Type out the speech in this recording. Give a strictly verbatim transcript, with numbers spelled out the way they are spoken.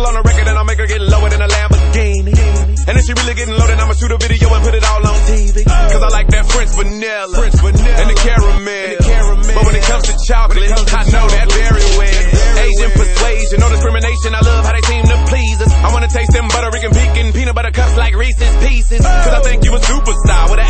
Needle on the record and I'll make her get lower than a Lamborghini. And if she really getting low, then I'ma shoot a video and put it all on T V. Cause I like that French vanilla, French vanilla and the caramel. And the caramel. But when it comes to chocolate, comes to I know that very well. Asian persuasion, no discrimination, I love how they seem to please us. I wanna taste them Puerto Rican pecan peanut butter cups like Reese's Pieces. Cause I think you a superstar with